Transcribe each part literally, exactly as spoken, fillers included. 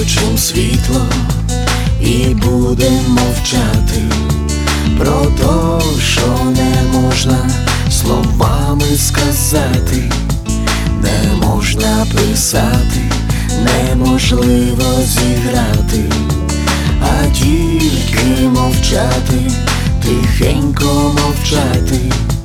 включим світло і будем мовчати про то, що не можна словами сказати, не можна писати, неможливо зіграти, а тільки мовчати, тихенько мовчати.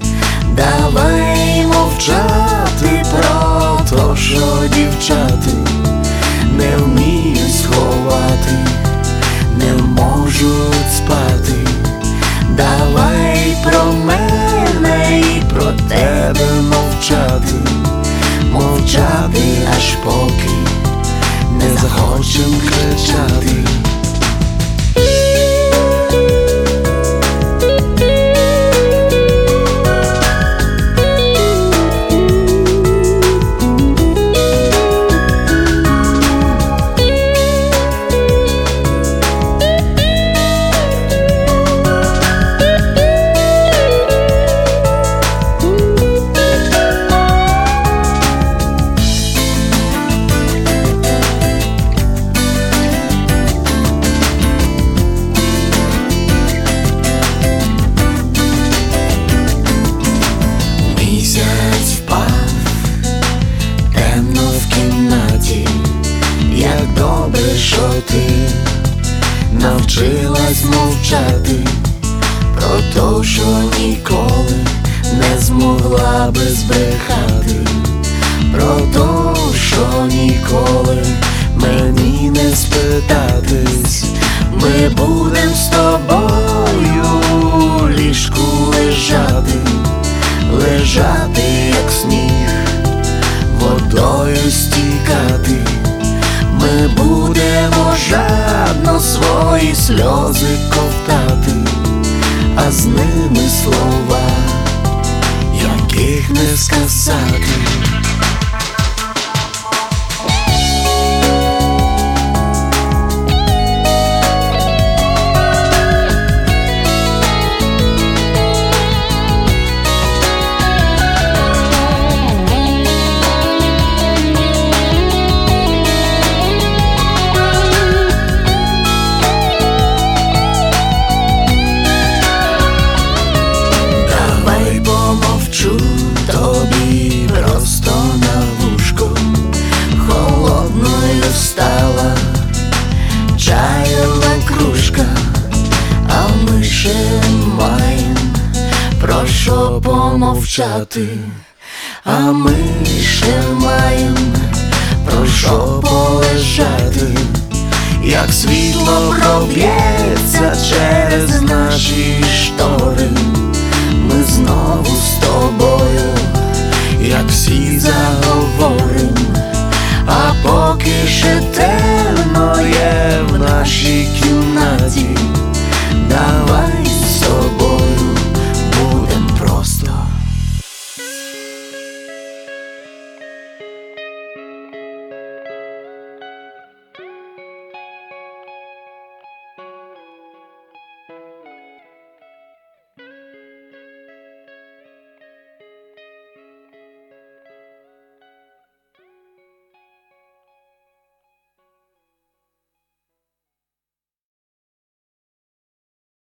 Давай мовчати про то, що дівчати не вміють сховати, не можуть спати. Давай про мене і про тебе мовчати, мовчати, аж поки не захочем кричати. Місяць впав, темно в кімнаті. Як добре, що ти навчилась мовчати про то, що ніколи не змогла би збрехати, про то, що ніколи мені не спитатись. Ми будем з тобою у ліжку лежати, лежати, як сніг, водою стікати. Ми будемо жадно свої сльози ковтати, а з ними слова, яких не сказати. Тобі просто на вушко, холодною стала чайова кружка, а ми ще маєм про що помовчати, а ми ще маєм про що полежати. Як світло проб'ється через наші штори, ми знову з тобою